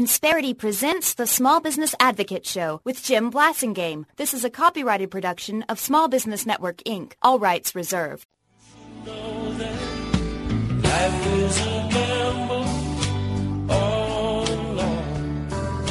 Insperity presents the Small Business Advocate Show with Jim Blasingame. This is a copyrighted production of Small Business Network, Inc. All rights reserved. Know that life is a gamble all along.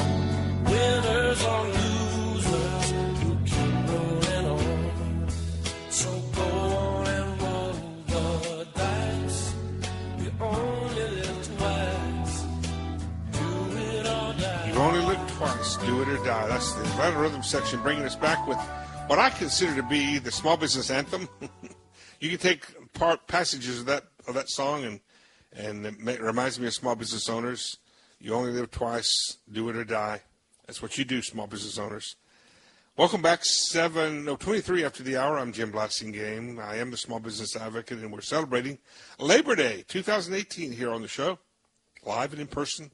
Winners or losers, you keep rolling on. So go on and roll the dice. You only live twice. Do it or die. You only live twice. Do it or die. That's the Atlanta Rhythm section, bringing us back with what I consider to be the small business anthem. You can take passages of that song, and it reminds me of small business owners. You only live twice. Do it or die. That's what you do, small business owners. Welcome back. 23 after the hour. I'm Jim Blasingame. I am the small business advocate, and we're celebrating Labor Day 2018 here on the show, live and in person.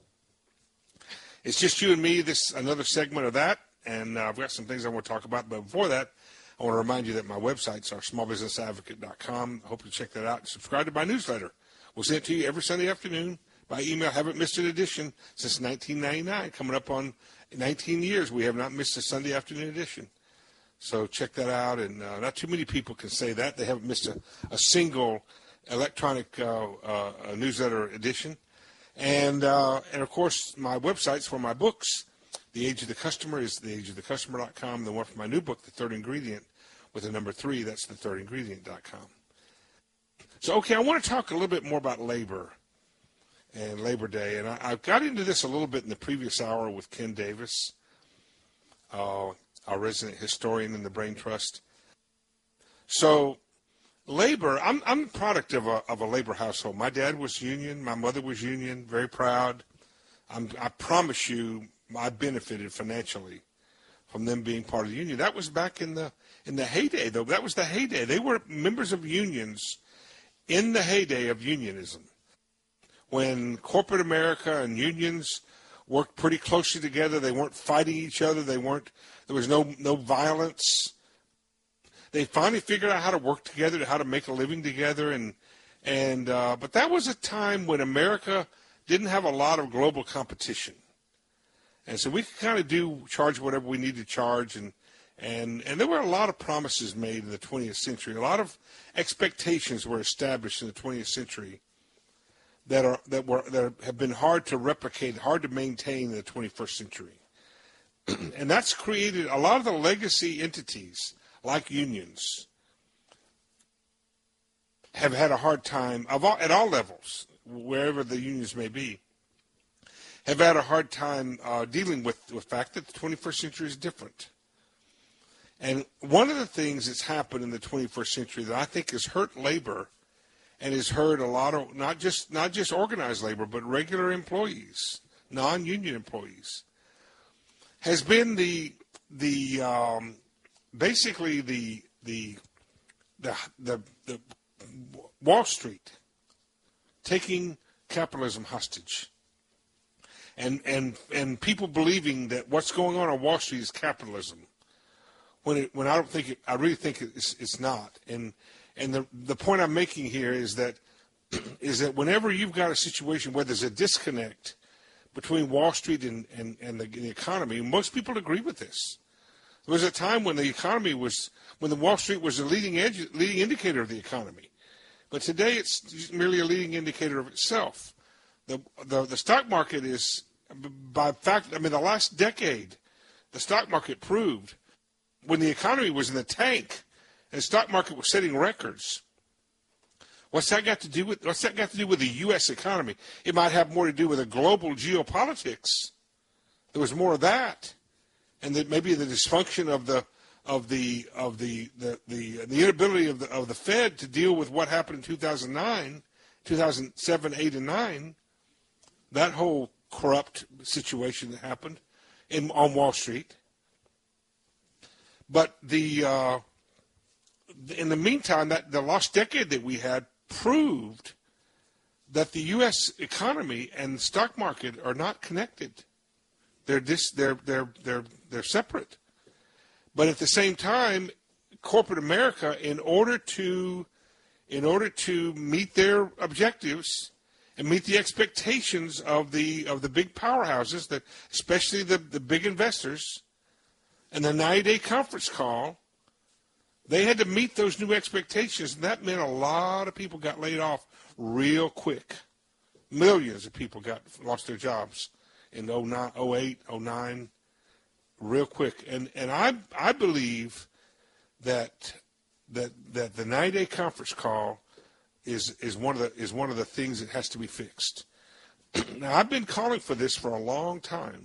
It's just you and me. This another segment of that, and I've got some things I want to talk about. But before that, I want to remind you that my websites are smallbusinessadvocate.com. I hope you check that out and subscribe to my newsletter. We'll send it to you every Sunday afternoon by email. Haven't missed an edition since 1999. Coming up on 19 years, we have not missed a Sunday afternoon edition. So check that out. And not too many people can say that. They haven't missed a single electronic newsletter edition. And of course, my websites for my books. The Age of the Customer is theageofthecustomer.com. The one for my new book, The Third Ingredient, with the number 3, that's thethirdingredient.com. So, okay, I want to talk a little bit more about labor and Labor Day. And I got into this a little bit in the previous hour with Ken Davis, our resident historian in the Brain Trust. So, labor, I'm the product of a labor household. My dad was union. My mother was union, very proud. I promise you, I benefited financially from them being part of the union. That was back in the heyday, though. That was the heyday. They were members of unions in the heyday of unionism, when corporate America and unions worked pretty closely together. They weren't fighting each other. There was no violence. They finally figured out how to work together, how to make a living together, but that was a time when America didn't have a lot of global competition. And so we could kind of charge whatever we need to charge, and there were a lot of promises made in the 20th century. A lot of expectations were established in the 20th century that have been hard to replicate, hard to maintain in the 21st century. And that's created a lot of the legacy entities, like unions, have had a hard time at all levels, wherever the unions may be, have had a hard time dealing with the fact that the 21st century is different. And one of the things that's happened in the 21st century that I think has hurt labor and has hurt a lot of not just organized labor, but regular employees, non-union employees, has been basically the Wall Street taking capitalism hostage. And people believing that what's going on Wall Street is capitalism, when I really think it's not. And the point I'm making here is that whenever you've got a situation where there's a disconnect between Wall Street and the economy, most people agree with this. There was a time when when the Wall Street was the leading indicator of the economy, but today it's merely a leading indicator of itself. The stock market is, the last decade, the stock market proved when the economy was in the tank and the stock market was setting records. What's that got to do with the U.S. economy? It might have more to do with the global geopolitics. There was more of that, and that maybe the dysfunction of the inability of the Fed to deal with what happened in 2009, 2007, 8, and 9. That whole corrupt situation that happened on Wall Street. But in the meantime, that the lost decade that we had proved that the U.S. economy and the stock market are not connected. They're separate. But at the same time, corporate America, in order to meet their objectives and meet the expectations of the big powerhouses, that especially the big investors. And the 90-day conference call, they had to meet those new expectations, and that meant a lot of people got laid off real quick. Millions of people lost their jobs in 09, 08, 09, real quick. And I believe that the 90-day conference call is one of the things that has to be fixed. Now, I've been calling for this for a long time.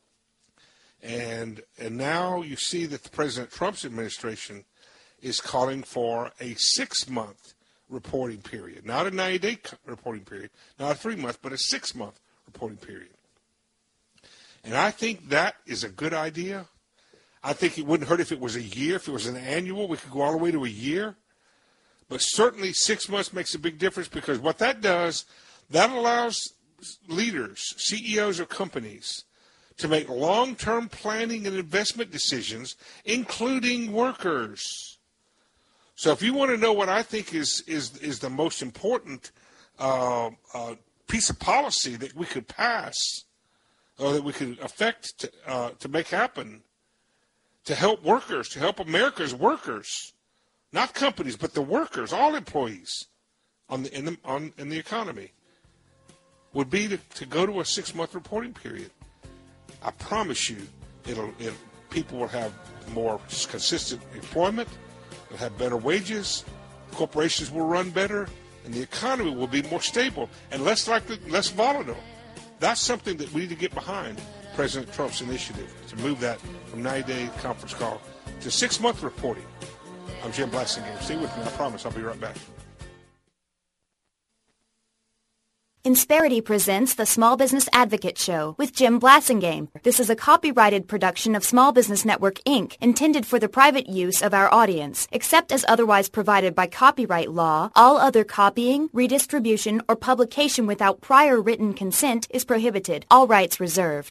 And now you see that the President Trump's administration is calling for a 6-month reporting period, not a 90-day reporting period, not a 3-month, but a 6-month reporting period. And I think that is a good idea. I think it wouldn't hurt if it was a year. If it was an annual, we could go all the way to a year. But certainly 6 months makes a big difference, because what that does, that allows leaders, CEOs of companies, to make long-term planning and investment decisions, including workers. So if you want to know what I think is the most important piece of policy that we could pass, or that we could affect to make happen, to help workers, to help America's workers, not companies, but the workers, all employees in the economy, would be to go to a 6-month reporting period. I promise you, people will have more consistent employment, they'll have better wages, corporations will run better, and the economy will be more stable and less volatile. That's something that we need to get behind, President Trump's initiative to move that from 90-day conference call to 6-month reporting. I'm Jim Blasingame. Stay with me. I promise I'll be right back. Insperity presents the Small Business Advocate Show with Jim Blasingame. This is a copyrighted production of Small Business Network, Inc., intended for the private use of our audience. Except as otherwise provided by copyright law, all other copying, redistribution, or publication without prior written consent is prohibited. All rights reserved.